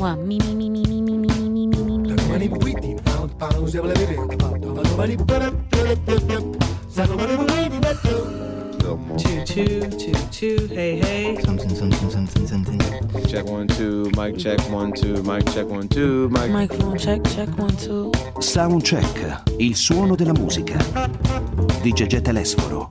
One, me, me, me, me, me, me, me, me, me, me, me. Two, hey, hey. Something. Check 1 2, mic check 1 2, mic check 1 2, mic. Microphone check 1 2. Soundcheck, il suono della musica di Gegè Telesforo.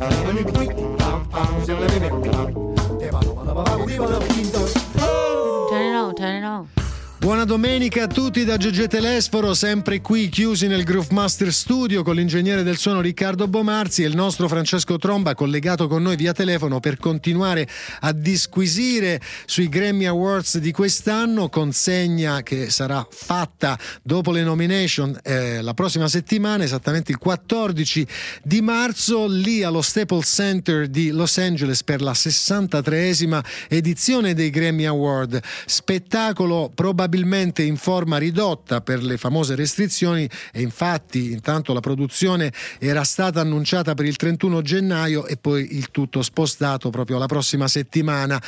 Turn it on. Buona domenica a tutti da Gegè Telesforo, sempre qui chiusi nel Groove Master Studio con l'ingegnere del suono Riccardo Bomarzi e il nostro Francesco Tromba collegato con noi via telefono per continuare a disquisire sui Grammy Awards di quest'anno, consegna che sarà fatta dopo le nomination la prossima settimana, esattamente il 14 di marzo, lì allo Staples Center di Los Angeles per la 63esima edizione dei Grammy Award, spettacolo probabilmente in forma ridotta per le famose restrizioni, e infatti intanto la produzione era stata annunciata per il 31 gennaio e poi il tutto spostato proprio alla prossima settimana,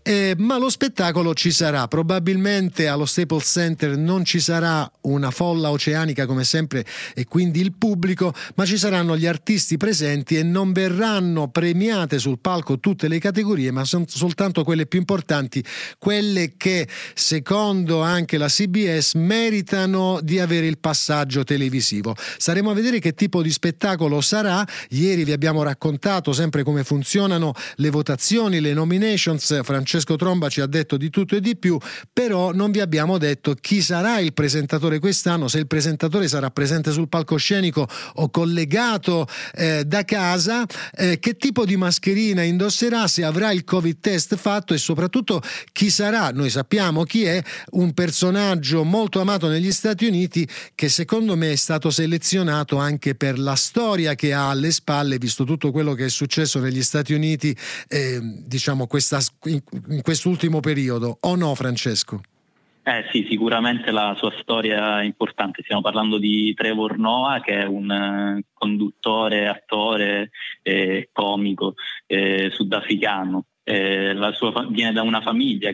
ma lo spettacolo ci sarà. Probabilmente allo Staples Center non ci sarà una folla oceanica come sempre e quindi il pubblico, ma ci saranno gli artisti presenti e non verranno premiate sul palco tutte le categorie, ma soltanto quelle più importanti, quelle che secondo anche la CBS meritano di avere il passaggio televisivo. Staremo a vedere che tipo di spettacolo sarà. Ieri vi abbiamo raccontato sempre come funzionano le votazioni, le nominations. Francesco Tromba ci ha detto di tutto e di più, però non vi abbiamo detto chi sarà il presentatore quest'anno, se il presentatore sarà presente sul palcoscenico o collegato da casa, che tipo di mascherina indosserà, se avrà il Covid test fatto e soprattutto chi sarà. Noi sappiamo chi è, un personaggio molto amato negli Stati Uniti che secondo me è stato selezionato anche per la storia che ha alle spalle, visto tutto quello che è successo negli Stati Uniti diciamo in quest'ultimo periodo, o no Francesco? Sì, sicuramente la sua storia è importante. Stiamo parlando di Trevor Noah, che è un conduttore, attore, comico sudafricano. Viene da una famiglia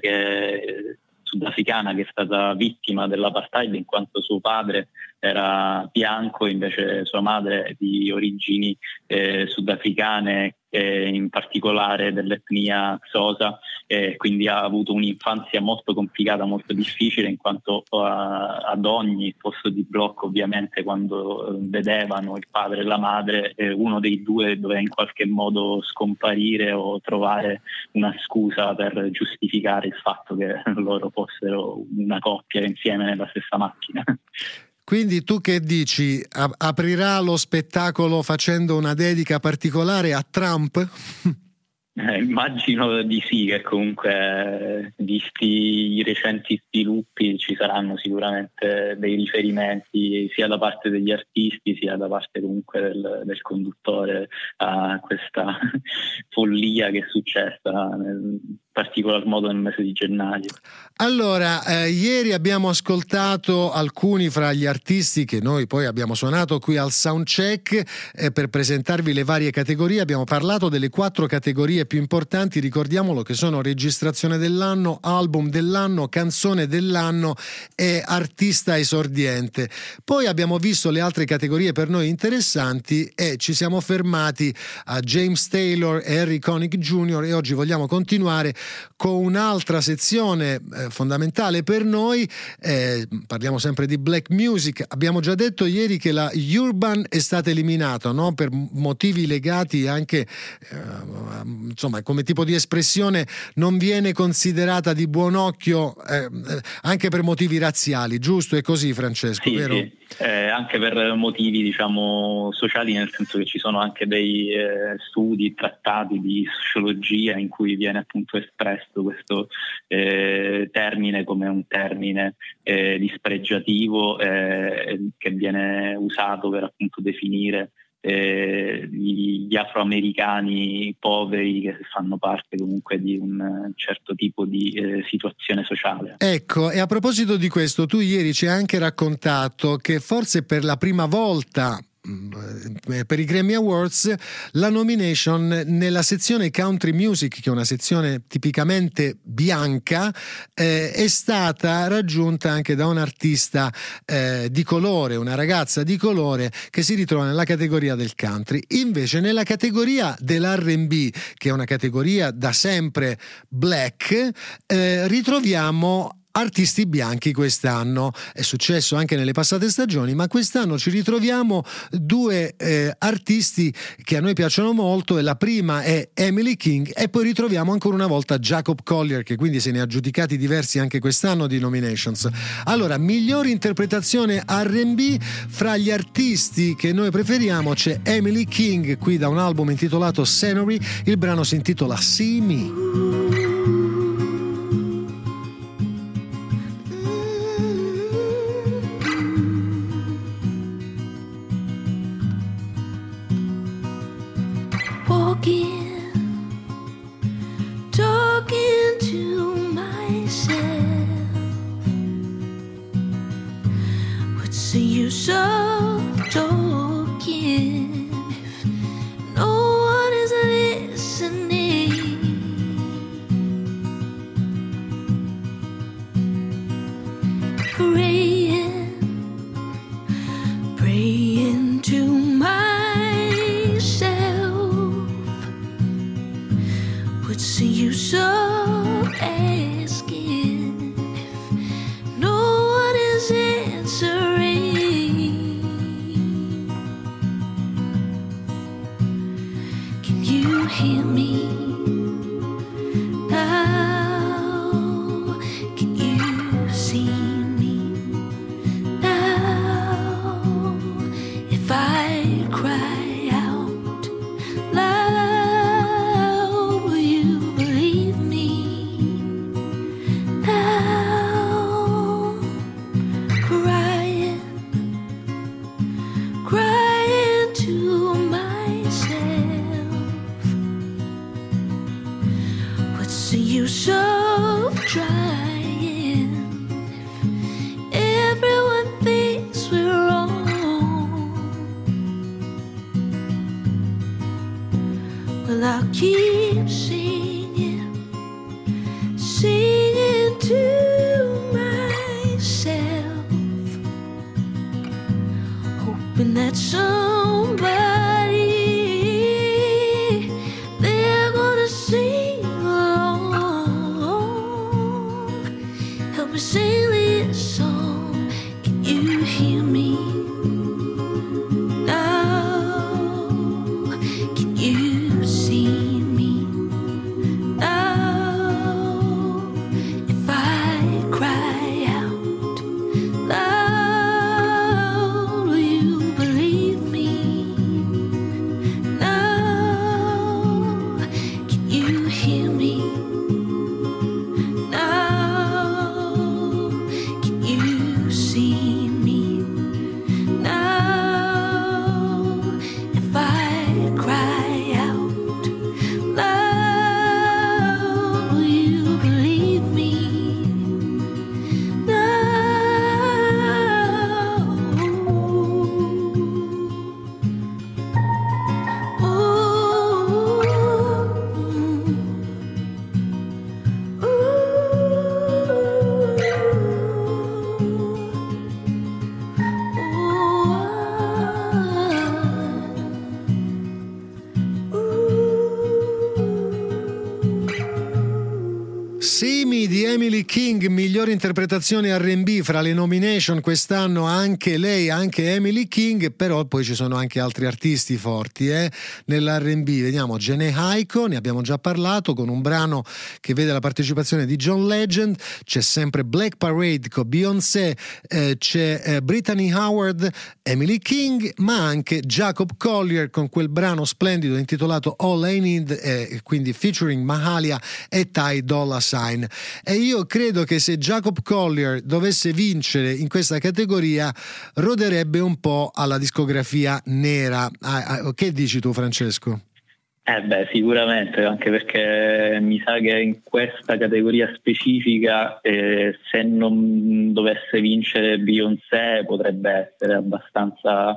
sudafricana che è stata vittima dell'apartheid, in quanto suo padre era bianco, invece sua madre è di origini sudafricane, in particolare dell'etnia Xhosa, quindi ha avuto un'infanzia molto complicata, molto difficile, in quanto ad ogni posto di blocco, ovviamente, quando vedevano il padre e la madre, uno dei due doveva in qualche modo scomparire o trovare una scusa per giustificare il fatto che loro fossero una coppia insieme nella stessa macchina. Quindi tu che dici? Aprirà lo spettacolo facendo una dedica particolare a Trump? Immagino di sì, che comunque visti i recenti sviluppi ci saranno sicuramente dei riferimenti sia da parte degli artisti sia da parte comunque del conduttore a questa follia che è successa nel particolar modo nel mese di gennaio. Allora, ieri abbiamo ascoltato alcuni fra gli artisti che noi poi abbiamo suonato qui al Soundcheck per presentarvi le varie categorie. Abbiamo parlato delle 4 categorie più importanti, ricordiamolo, che sono registrazione dell'anno, album dell'anno, canzone dell'anno e artista esordiente. Poi abbiamo visto le altre categorie per noi interessanti e ci siamo fermati a James Taylor e Harry Connick Jr. e oggi vogliamo continuare con un'altra sezione fondamentale per noi. Parliamo sempre di black music. Abbiamo già detto ieri che la Urban è stata eliminata, no? Per motivi legati anche insomma, come tipo di espressione non viene considerata di buon occhio anche per motivi razziali, giusto? È così, Francesco, sì, vero? Sì. Anche per motivi, diciamo, sociali, nel senso che ci sono anche dei studi, trattati di sociologia in cui viene appunto espresso questo termine come un termine dispregiativo che viene usato per appunto definire gli afroamericani poveri che fanno parte comunque di un certo tipo di situazione sociale. Ecco, e a proposito di questo, tu ieri ci hai anche raccontato che forse per la prima volta per i Grammy Awards la nomination nella sezione Country Music, che è una sezione tipicamente bianca, è stata raggiunta anche da un artista di colore, una ragazza di colore che si ritrova nella categoria del country. Invece nella categoria dell'R&B, che è una categoria da sempre black, ritroviamo artisti bianchi quest'anno. È successo anche nelle passate stagioni, ma quest'anno ci ritroviamo due artisti che a noi piacciono molto, e la prima è Emily King, e poi ritroviamo ancora una volta Jacob Collier, che quindi se ne ha aggiudicati diversi anche quest'anno di nominations. Allora, miglior interpretazione R&B, fra gli artisti che noi preferiamo c'è Emily King, qui da un album intitolato Scenery, il brano si intitola See Me. Talking to myself, what's the use of talking if no one is listening? Praying to myself, what's the use of asking if no one is answering? Can you hear me now? Can you see me now? If I cry out loud, will you believe me now? Crying to myself, what's the use of trying if everyone thinks we're wrong? Well, I'll keep singing to myself, hoping that somebody they're gonna sing along. Help me sing this song. Can you hear me now? Can you see me now? If I cry out loud, will you believe me now? Can you hear me now? Can you see me now? If I cry out loud, will you believe me now? Simi di Emily King, migliore interpretazione R&B fra le nomination quest'anno, anche lei, anche Emily King, però poi ci sono anche altri artisti forti nell'R&B. Vediamo Jhené Aiko, ne abbiamo già parlato, con un brano che vede la partecipazione di John Legend. C'è sempre Black Parade con Beyoncé, c'è Brittany Howard, Emily King, ma anche Jacob Collier con quel brano splendido intitolato All I Need, quindi featuring Mahalia e Ty Dolla $ign. E io credo che se Jacob Collier dovesse vincere in questa categoria roderebbe un po' alla discografia nera. Che dici tu, Francesco? Sicuramente, anche perché mi sa che in questa categoria specifica se non dovesse vincere Beyoncé potrebbe essere abbastanza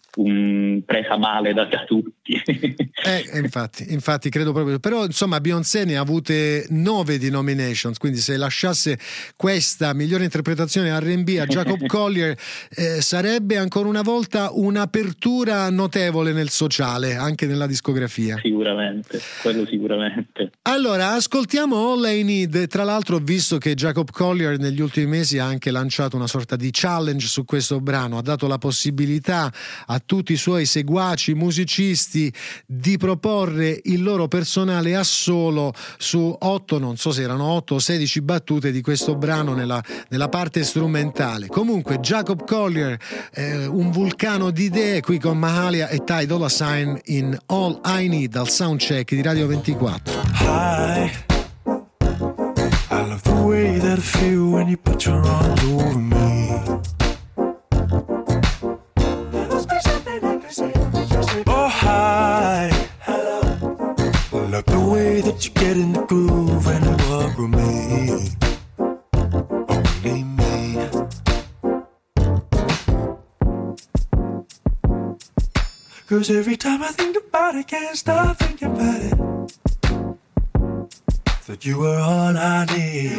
presa male da tutti. Infatti credo proprio. Però insomma Beyoncé ne ha avute 9 di nominations, quindi se lasciasse questa migliore interpretazione R&B a Jacob Collier sarebbe ancora una volta un'apertura notevole nel sociale, anche nella discografia. Sicuramente, quello sicuramente. Allora ascoltiamo All I Need. Tra l'altro ho visto che Jacob Collier negli ultimi mesi ha anche lanciato una sorta di challenge su questo brano, ha dato la possibilità a tutti i suoi seguaci musicisti di proporre il loro personale assolo su 8, non so se erano 8 o 16 battute di questo brano nella parte strumentale. Comunque Jacob Collier, un vulcano di idee, qui con Mahalia e Ty Dolla $ign in All I Need al Soundcheck di Radio 24. Hi, I love the way that I feel when you put your arms over me. Oh hi, hello. Love the way that you get in the groove and you walk with me. Only me. 'Cause every time I think about it, can't stop thinking about it. That you were all I need.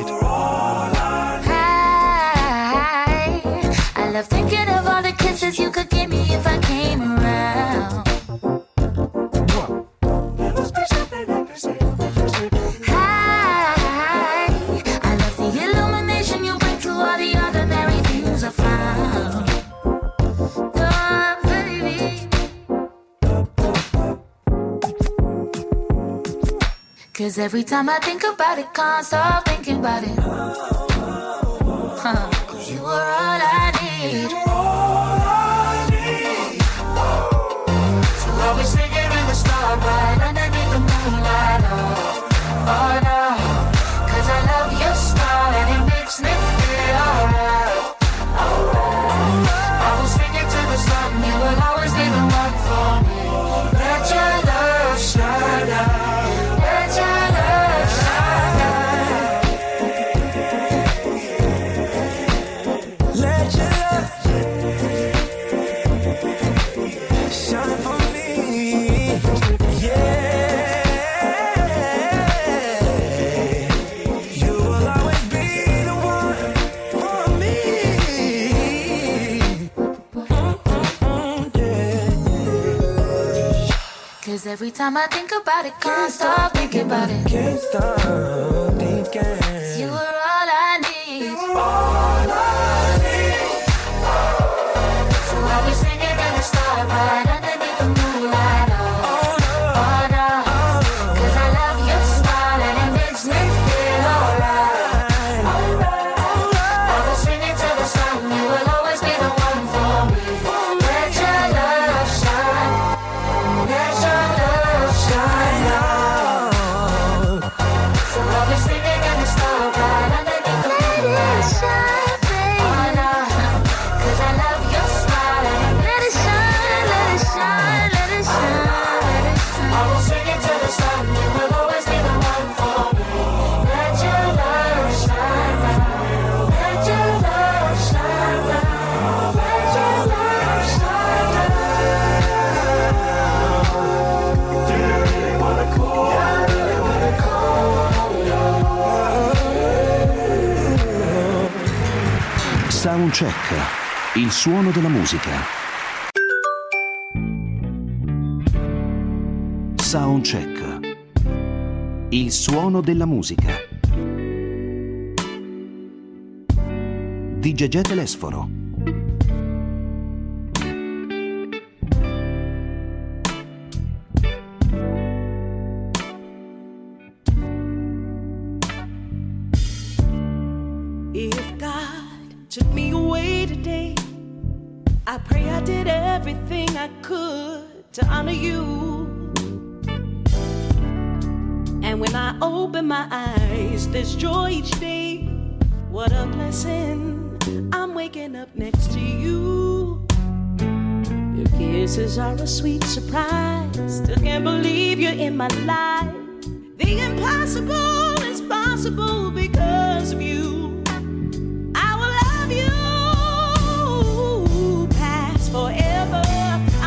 I love thinking of all the kisses you could give me if I came around. I love the illumination you bring to all the ordinary things I found. Oh, baby. 'Cause every time I think about it, can't stop thinking about it. 'Cause you were all I need. So always singing in the starlight, underneath the moonlight. Oh no, 'cause I love your smile and it makes me feel alright. I was singing to the sun, you will always be the one for me. Let your love shine out. Let your love shine out. Let your love shine for me. Yeah. You will always be the one for me. Yeah. 'Cause every time I think about it, can't stop thinking about it. Can't stop thinking. You were all I need. All I need. So always singing in the starlight, underneath the moonlight. Oh no, 'cause I love your smile and it makes me feel alright. I was singing to the sun, you will always be the one for me. Let your love shine. Let your love shine out. So always singing in the starlight, underneath the moonlight. Shine, baby. Oh no, 'cause I love your smile and it let it shine, let it shine, let it shine, let it shine. I will sing it to the sun, you will always be the one for me. Let your love shine out. Let your love shine out. Let your love shine out. Do you really wanna call? I really wanna call you. Soundcheck, il suono della musica. Soundcheck, il suono della musica. Di Gegè Telesforo. If God took me away today, I pray I did everything I could to honor you. And when I open my eyes, there's joy each day. What a blessing, I'm waking up next to you. Your kisses are a sweet surprise. Still can't believe you're in my life. The impossible is possible because of you. I will love you past forever.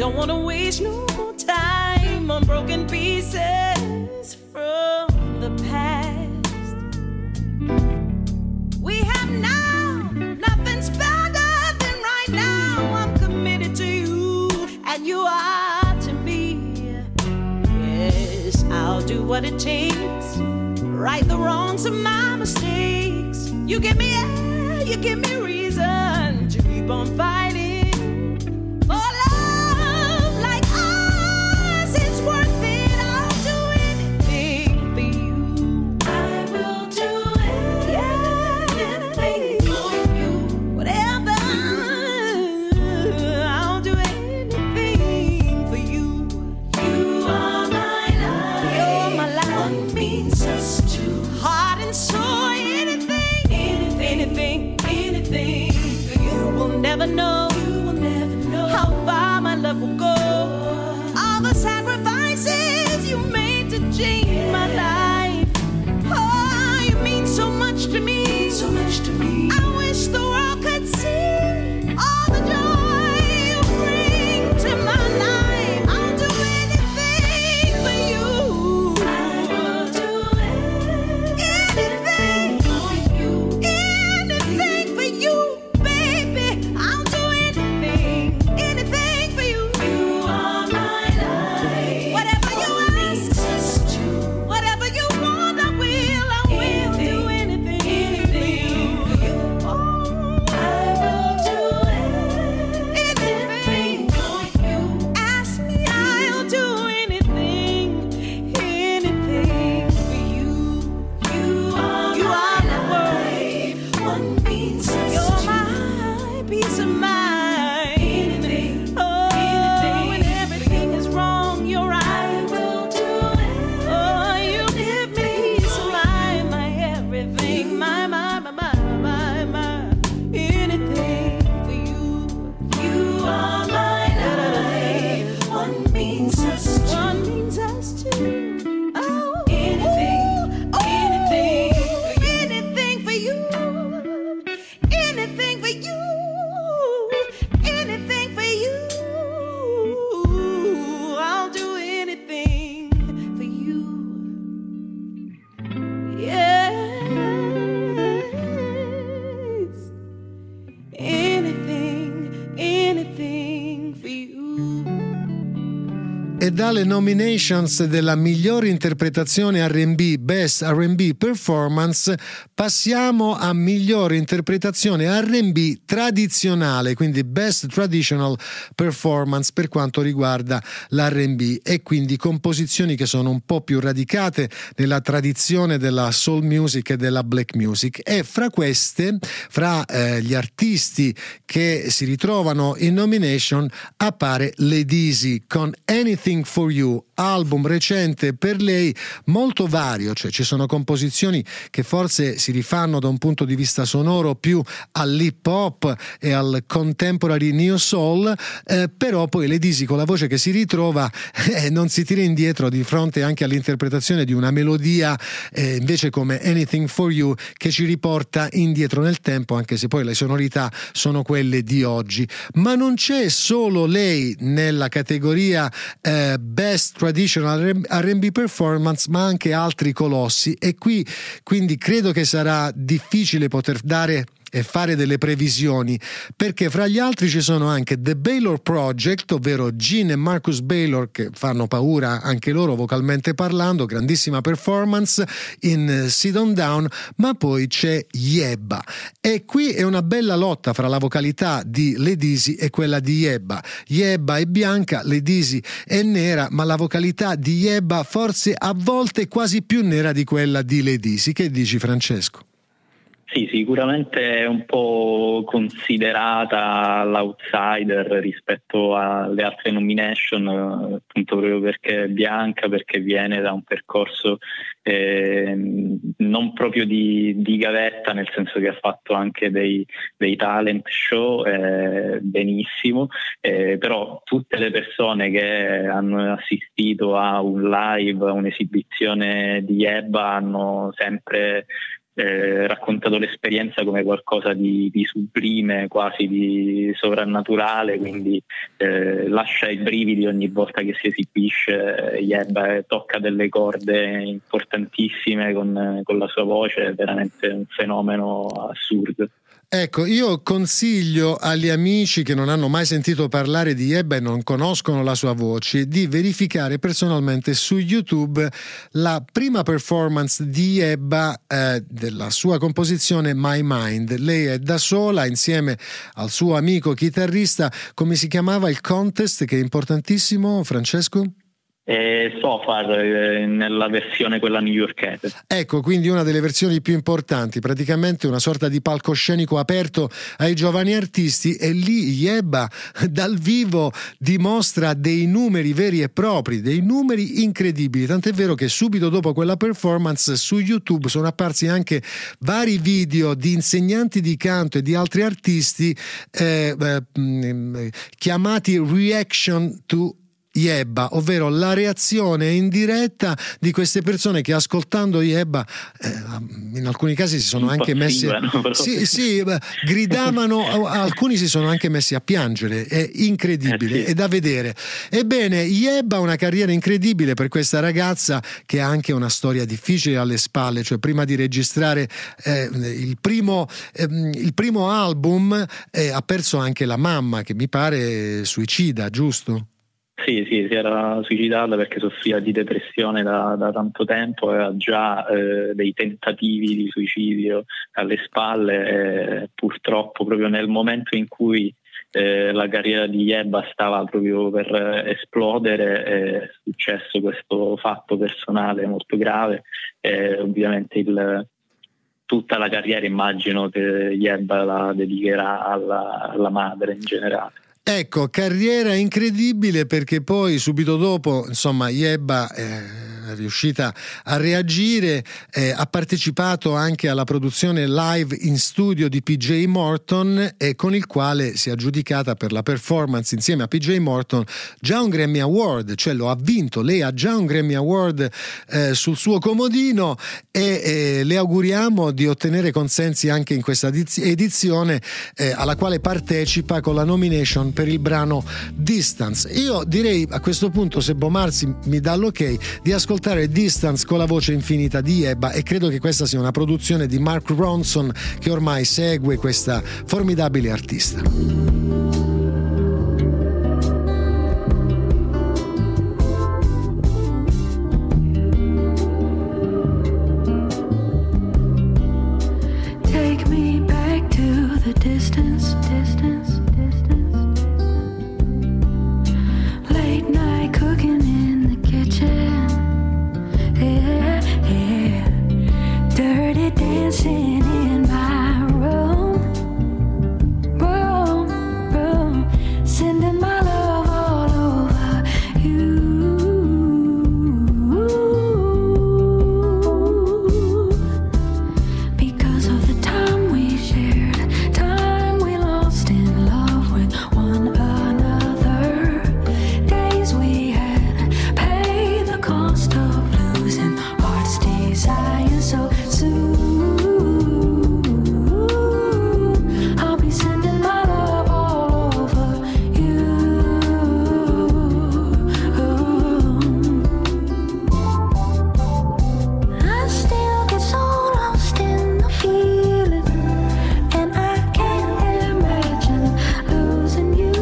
Don't wanna waste no more time on broken pieces from the past. We have now, nothing's better than right now. I'm committed to you, and you are to me. Yes, I'll do what it takes, right the wrongs of my mistakes. You give me air, you give me reason to keep on fighting. For love like ours, it's worth it. I'll do anything for you. I will do anything for you. Whatever, I'll do anything for you. You are my life. You're my life. One means us two. Heart and soul, anything, anything, anything for you. Will never know. How far my love will go. All the sacrifices you made to change my life. Oh, you mean so much to me. So much to me. I wish the world could see all the joy you bring to my life. I'll do anything for you. I will do anything for you. Anything for you, baby. I'll do anything. Anything for you. You are my life. Whatever you ask, whatever you want, I will do anything for you. Oh, I will do anything for you. Ask me, I'll do anything for you. You are my life. One means you're my peace of mind. When everything is wrong, you're right. Oh, you give me peace of mind, my everything, my. Anything for you. You are my life. One means us two. Oh, anything for you. Anything for you. Anything for you. I'll do anything for you. Yes. Anything for you. E dalle nominations della migliore interpretazione R&B, Best R&B Performance, passiamo a migliore interpretazione R&B tradizionale, quindi Best Traditional Performance per quanto riguarda l'R&B, e quindi composizioni che sono un po' più radicate nella tradizione della soul music e della black music. E fra queste, gli artisti che si ritrovano in nomination, appare Lady Easy con Anything for You, album recente per lei, molto vario, cioè ci sono composizioni che forse si rifanno da un punto di vista sonoro più all'hip hop e al contemporary new soul, però poi Lady Easy con la voce che si ritrova non si tira indietro di fronte anche all'interpretazione di una melodia invece come Anything for You, che ci riporta indietro nel tempo, anche se poi le sonorità sono quelle di oggi. Ma non c'è solo lei nella categoria Best Traditional R&B Performance, ma anche altri colossi, e qui quindi credo che sarà difficile poter dare e fare delle previsioni, perché fra gli altri ci sono anche The Baylor Project, ovvero Gene e Marcus Baylor, che fanno paura anche loro vocalmente parlando, grandissima performance in Sit On Down, ma poi c'è Yebba, e qui è una bella lotta fra la vocalità di Lady Easy e quella di Yebba. Yebba è bianca, Lady Easy è nera, ma la vocalità di Yebba forse a volte è quasi più nera di quella di Lady Easy. Che dici, Francesco? Sì, sicuramente è un po' considerata l'outsider rispetto alle altre nomination, appunto proprio perché è bianca, perché viene da un percorso non proprio di gavetta, nel senso che ha fatto anche dei talent show benissimo, però tutte le persone che hanno assistito a un live, a un'esibizione di Yebba, hanno sempre raccontato l'esperienza come qualcosa di sublime, quasi di sovrannaturale, quindi lascia i brividi ogni volta che si esibisce. Yebba tocca delle corde importantissime con la sua voce, è veramente un fenomeno assurdo. Ecco, io consiglio agli amici che non hanno mai sentito parlare di Yebba e non conoscono la sua voce di verificare personalmente su YouTube la prima performance di Yebba della sua composizione My Mind. Lei è da sola insieme al suo amico chitarrista. Come si chiamava il contest, che è importantissimo, Francesco? Sofar, nella versione quella newyorkese. Ecco, quindi una delle versioni più importanti, praticamente una sorta di palcoscenico aperto ai giovani artisti, e lì Yebba dal vivo dimostra dei numeri veri e propri, dei numeri incredibili, tant'è vero che subito dopo quella performance su YouTube sono apparsi anche vari video di insegnanti di canto e di altri artisti chiamati Reaction to Yebba, ovvero la reazione in diretta di queste persone che ascoltando Yebba in alcuni casi si sono anche messi gridavano, alcuni si sono anche messi a piangere. È incredibile, è da vedere. Ebbene, Yebba ha una carriera incredibile per questa ragazza che ha anche una storia difficile alle spalle, cioè prima di registrare il primo album ha perso anche la mamma, che mi pare suicida, giusto? Sì, si era suicidata perché soffriva di depressione da tanto tempo, aveva già dei tentativi di suicidio alle spalle, e purtroppo proprio nel momento in cui la carriera di Yebba stava proprio per esplodere è successo questo fatto personale molto grave, e ovviamente tutta la carriera immagino che Yebba la dedicherà alla madre in generale. Ecco, carriera incredibile, perché poi subito dopo, insomma, Yebba è riuscita a reagire, ha partecipato anche alla produzione live in studio di PJ Morton, e con il quale si è aggiudicata per la performance insieme a PJ Morton già un Grammy Award, cioè lo ha vinto, lei ha già un Grammy Award sul suo comodino, e le auguriamo di ottenere consensi anche in questa edizione alla quale partecipa con la nomination per il brano Distance. Io direi a questo punto, se Bomarzi mi dà l'ok, di ascoltare Distance con la voce infinita di Yebba, e credo che questa sia una produzione di Mark Ronson, che ormai segue questa formidabile artista. Take me back to the distance, distance, distance. Late night cooking in the kitchen. Yeah, yeah. Dirty dancing in my room, room, room. Sending my love all over you. Because of the time we shared, time we lost in love with one another. Days we had paid the cost of losing heart's desire so soon. I'll be sending my love all over you. I still get so lost in the feeling, and I can't imagine losing you.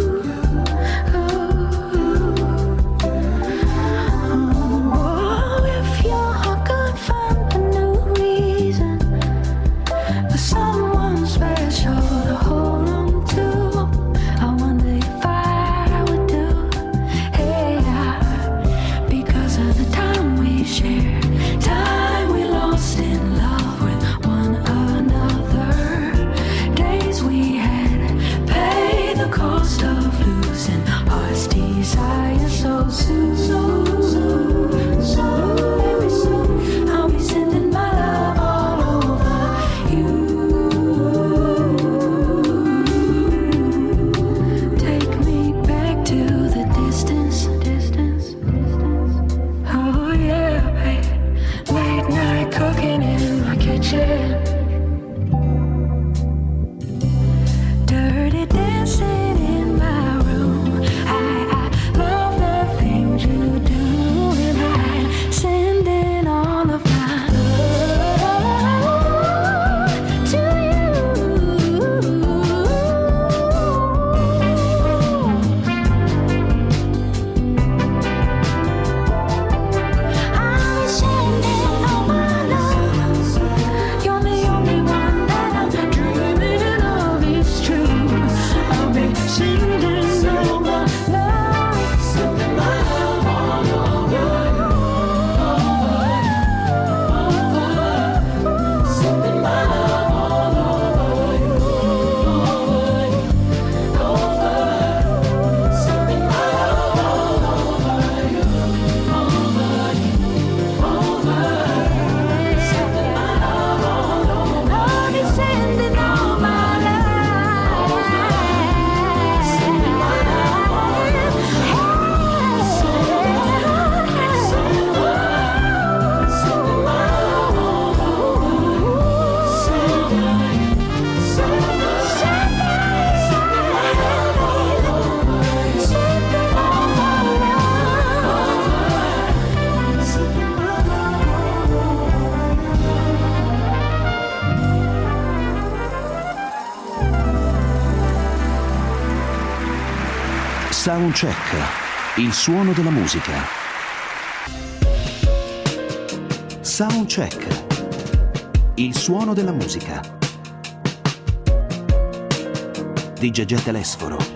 Oh, if your heart could find a new reason for someone special to hold on to, I wonder if I would do. Hey, because of the time we shared, time we lost in love with one another. Days we had paid the cost of losing heart's desire so soon. So very soon, I'll be sending my love all over you. Take me back to the distance, distance, distance. Oh yeah, babe. Late night cooking in my kitchen. Soundcheck, il suono della musica. Soundcheck, il suono della musica. Di Gegè Telesforo.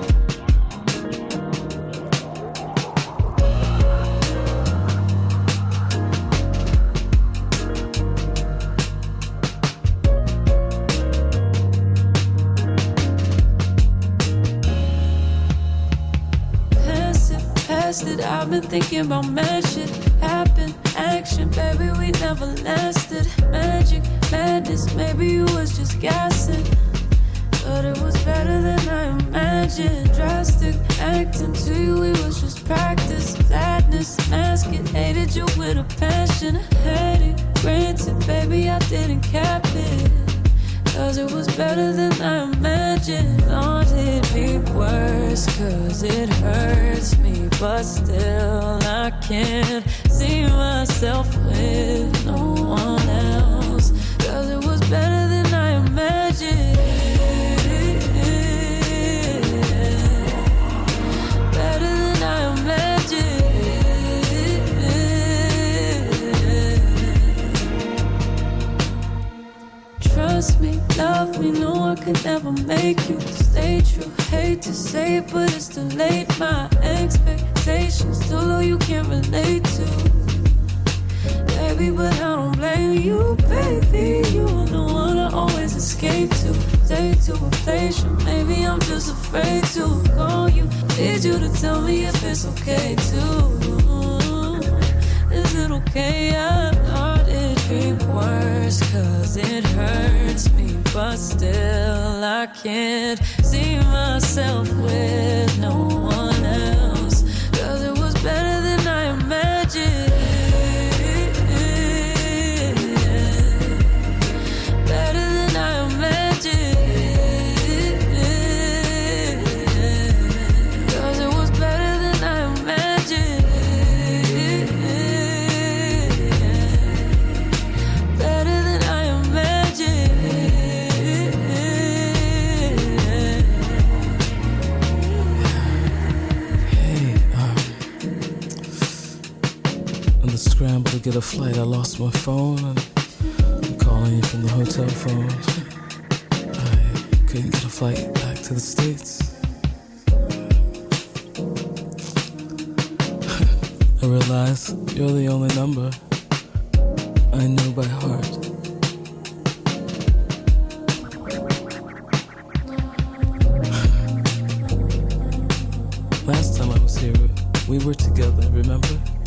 I've been thinking about mad shit happen, action, baby, we never lasted. Magic, madness, maybe you was just guessing, but it was better than I imagined. Drastic acting to you, it was just practice. Sadness, mask it, hated you with a passion. Had it, granted, baby, I didn't cap it, cause it was better than I imagined. Thought it'd be worse, cause it hurts me, but still I can't see myself with no one else, cause it was better than I imagined. Better than I imagined. Trust me, love me, no, I could never make you stay true. Hate to say it, but it's too late. My expectations too low, you can't relate to, baby, but I don't blame you, baby. You are the one I always escape to. Take to a place, maybe I'm just afraid to call you. Need you to tell me if it's okay too. Is it okay? I thought it'd be worse, cause it hurts me, but still I can't see myself with no one else, cause it was better than I imagined. Better than I imagined, cause it was better than I imagined. Better than I imagined. Hey, on the scramble to get a flight, I lost my phone, and I'm calling you from the hotel phone. I couldn't get a flight back to the States. I realize you're the only number I know by heart. Last time I was here, we were together, remember?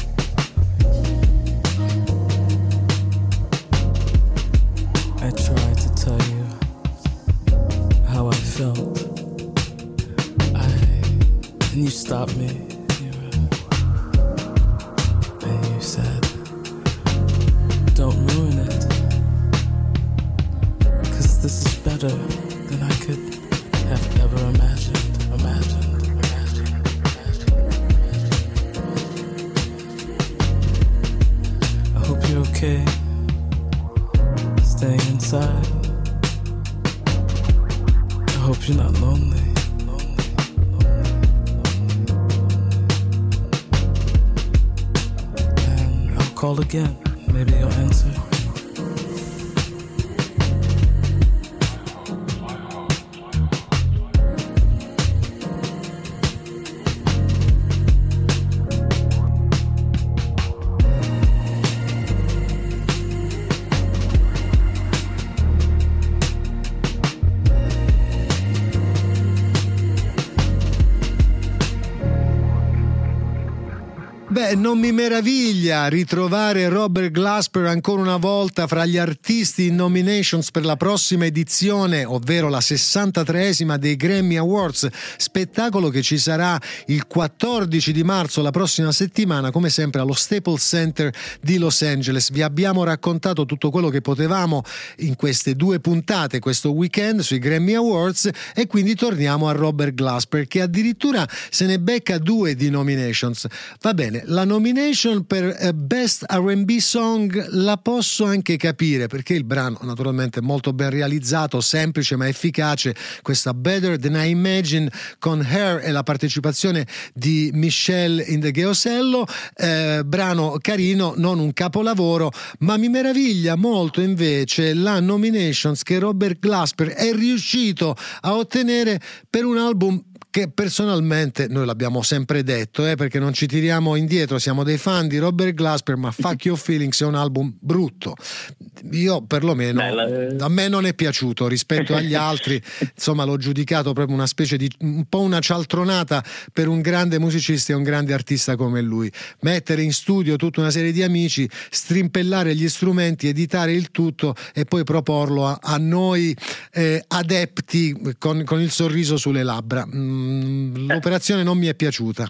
I tried to tell you how I felt. And you stopped me. And you said, don't ruin it, 'cause this is better than I could have ever imagined. I hope you're okay, staying inside. I hope you're not lonely. And I'll call again, maybe you'll answer. Beh, non mi meraviglia ritrovare Robert Glasper ancora una volta fra gli artisti in nominations per la prossima edizione, ovvero la 63esima dei Grammy Awards, spettacolo che ci sarà il 14 di marzo, la prossima settimana, come sempre allo Staples Center di Los Angeles. Vi abbiamo raccontato tutto quello che potevamo in queste due puntate, questo weekend sui Grammy Awards, e quindi torniamo a Robert Glasper, che addirittura se ne becca 2 di nominations. Va bene, la nomination per Best R&B Song la posso anche capire, perché il brano naturalmente è molto ben realizzato, semplice ma efficace, questa Better Than I Imagine con Her e la partecipazione di Michelle Indegheosello, brano carino, non un capolavoro, ma mi meraviglia molto invece la nominations che Robert Glasper è riuscito a ottenere per un album che personalmente noi l'abbiamo sempre detto, perché non ci tiriamo indietro, siamo dei fan di Robert Glasper, ma Fuck Your Feelings è un album brutto. Io perlomeno a me non è piaciuto rispetto agli altri, insomma l'ho giudicato proprio una specie di un po' una cialtronata per un grande musicista e un grande artista come lui. Mettere in studio tutta una serie di amici, strimpellare gli strumenti, editare il tutto e poi proporlo a noi adepti con il sorriso sulle labbra. L'operazione non mi è piaciuta.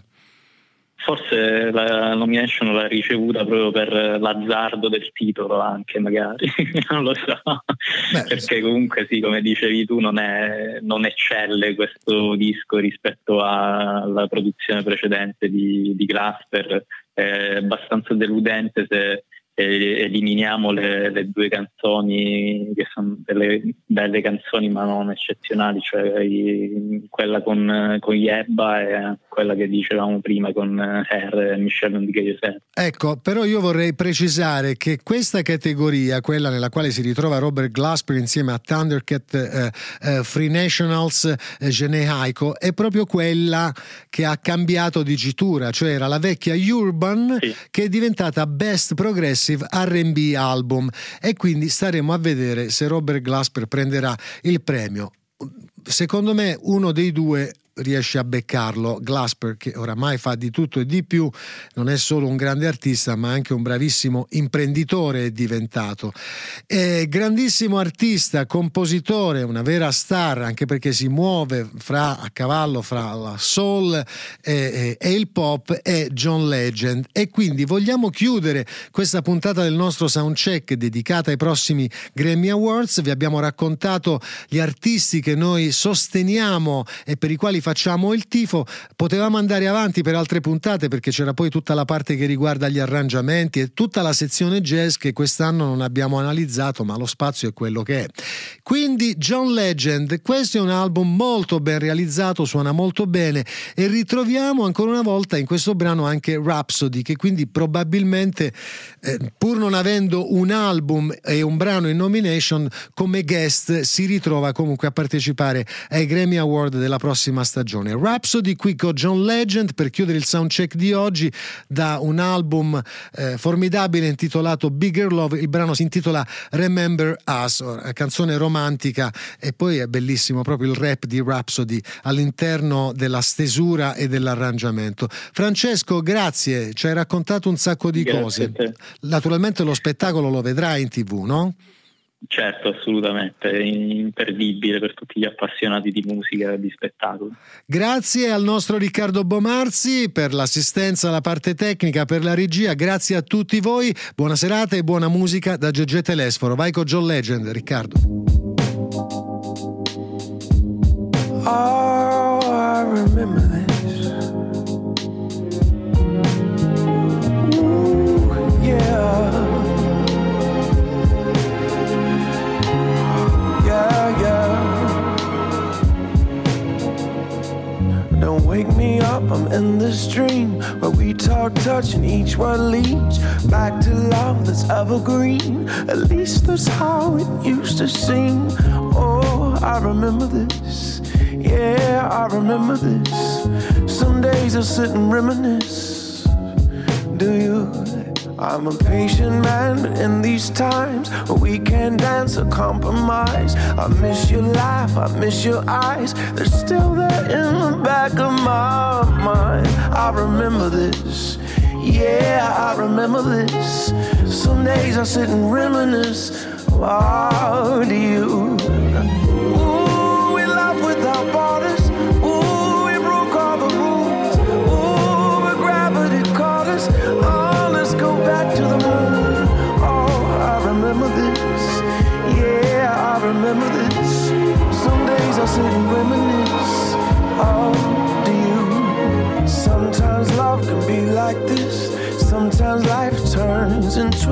Forse la nomination l'ha ricevuta proprio per l'azzardo del titolo, anche magari non lo so. Perché comunque sì, come dicevi tu, non eccelle questo disco rispetto alla produzione precedente di Glasper. È abbastanza deludente se eliminiamo le due canzoni che sono delle belle canzoni ma non eccezionali, cioè quella con Yebba e quella che dicevamo prima con Her e Michelle Indegheosello. Ecco, però io vorrei precisare che questa categoria, quella nella quale si ritrova Robert Glasper insieme a Thundercat, Free Nationals, Jhené Aiko, è proprio quella che ha cambiato dicitura, cioè era la vecchia Urban, sì, che è diventata Best Progressive R&B Album, e quindi staremo a vedere se Robert Glasper prenderà il premio. Secondo me uno dei due riesce a beccarlo. Glasper, che oramai fa di tutto e di più, non è solo un grande artista ma anche un bravissimo imprenditore, è diventato, è grandissimo artista, compositore, una vera star, anche perché si muove a cavallo fra la soul e il pop, è John Legend. E quindi vogliamo chiudere questa puntata del nostro Soundcheck dedicata ai prossimi Grammy Awards. Vi abbiamo raccontato gli artisti che noi sosteniamo e per i quali facciamo il tifo. Potevamo andare avanti per altre puntate perché c'era poi tutta la parte che riguarda gli arrangiamenti e tutta la sezione jazz che quest'anno non abbiamo analizzato, ma lo spazio è quello che è. Quindi John Legend, questo è un album molto ben realizzato, suona molto bene, e ritroviamo ancora una volta in questo brano anche Rhapsody, che quindi probabilmente pur non avendo un album e un brano in nomination, come guest si ritrova comunque a partecipare ai Grammy Award della prossima stagione. Rhapsody qui con John Legend per chiudere il soundcheck di oggi, da un album formidabile intitolato Bigger Love. Il brano si intitola Remember Us, canzone romantica, e poi è bellissimo proprio il rap di Rhapsody all'interno della stesura e dell'arrangiamento. Francesco, grazie, ci hai raccontato un sacco di cose. Naturalmente lo spettacolo lo vedrai in TV, no? Certo, assolutamente, è imperdibile per tutti gli appassionati di musica e di spettacolo. Grazie al nostro Riccardo Bomarzi per l'assistenza alla parte tecnica, per la regia. Grazie a tutti voi, buona serata e buona musica da Gegè Telesforo. Vai con John Legend, Riccardo. Oh, I remember this. Ooh, yeah. Don't wake me up, I'm in this dream where we talk, touching each word leads back to love that's evergreen. At least that's how it used to seem. Oh, I remember this. Yeah, I remember this. Some days I sit and reminisce. Do you? I'm a patient man, but in these times where we can't dance or compromise, I miss your laugh, I miss your eyes. They're still there in the back of my mind. I remember this. Yeah, I remember this. Some days I sit and reminisce. Oh, do you? Ooh, we love without borders. Ooh, we broke all the rules. Ooh, but gravity caught us. Oh, let's go back to the moon. Oh, I remember this. Yeah, I remember this. Some days I sit and reminisce. Oh, do you? Sometimes love can be like this.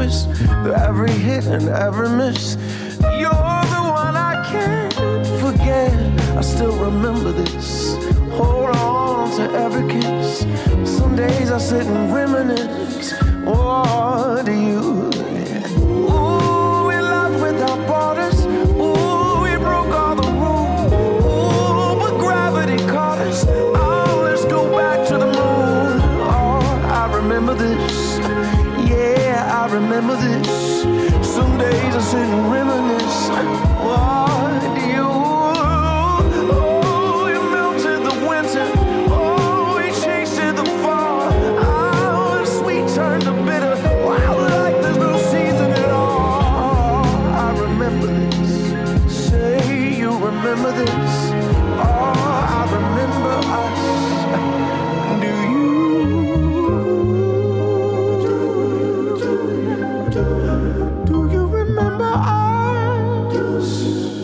twist, through every hit and every miss. You're the one I can't forget. I still remember this. Hold on to every kiss. Some days I sit and reminisce. What do you? Ooh, we love without borders. Ooh, we broke all the rules. Ooh, but gravity caught us. Oh, let's go back to the moon. Oh, I remember this. Yeah, I remember this. Some days I sit and reminisce. What do you? Oh, you melted the winter. Oh, we chased the fall. Oh, the sweet turned to bitter. Wow, like there's no season at all. I remember this. Say you remember this. Oh, I remember us. Do you? Do you remember us?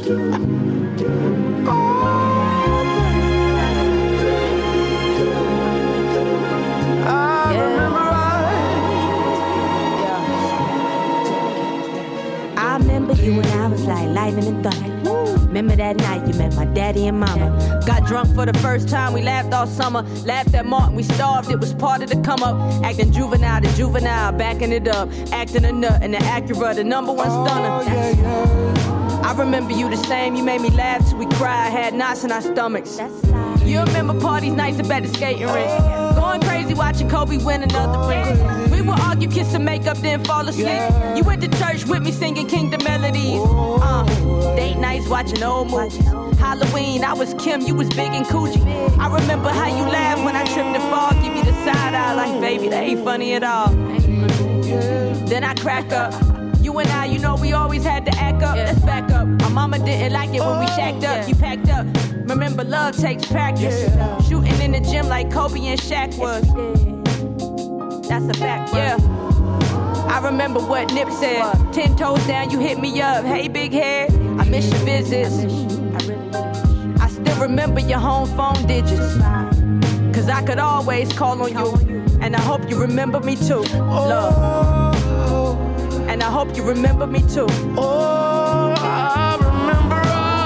I remember you when I was like lightning and thunder. Remember that night you met my daddy and mama. Got drunk for the first time, we laughed all summer. Laughed at Martin, we starved, it was part of the come up. Acting juvenile to juvenile, backing it up. Acting a nut and the Acura, the number one stunner. I remember you the same, you made me laugh till we cried. Had knots in our stomachs. You remember parties nights up at the skating rink. Going crazy watching Kobe win another ring. We would argue, kiss and make up, then fall asleep. You went to church with me singing Kingdom melodies. Date nights watching old movies. Halloween, I was Kim, you was Big and Coochie. I remember how you laughed when I tripped and fall. Give you the side eye like, baby, that ain't funny at all. Then I crack up. You and I, you know we always had to act up. Let's back up. My mama didn't like it when we shacked up. You packed up. Remember, love takes practice. Shooting in the gym like Kobe and Shaq was. That's a fact, yeah. I remember what Nip said. 10 toes down, you hit me up. Hey, big head, I miss your visits. I still remember your home phone digits. Cause I could always call on you. And I hope you remember me too. Love. And I hope you remember me too. Oh, I remember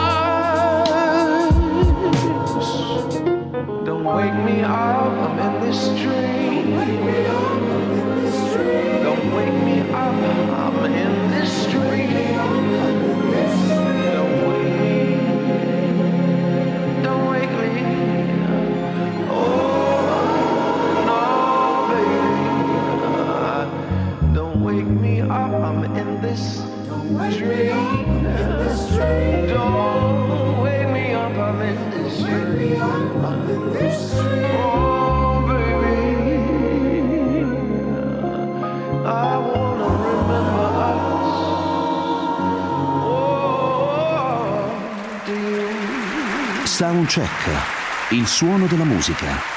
us. Don't wake me up, I'm in this dream. Don't wake me up, I'm in this dream. Don't wake me. Oh, no, baby. Don't wake me up, I'm in this dream. Don't wake me up, I'm in this dream. Oh, baby, I wanna remember us. Oh, do you? Soundcheck, il suono della musica.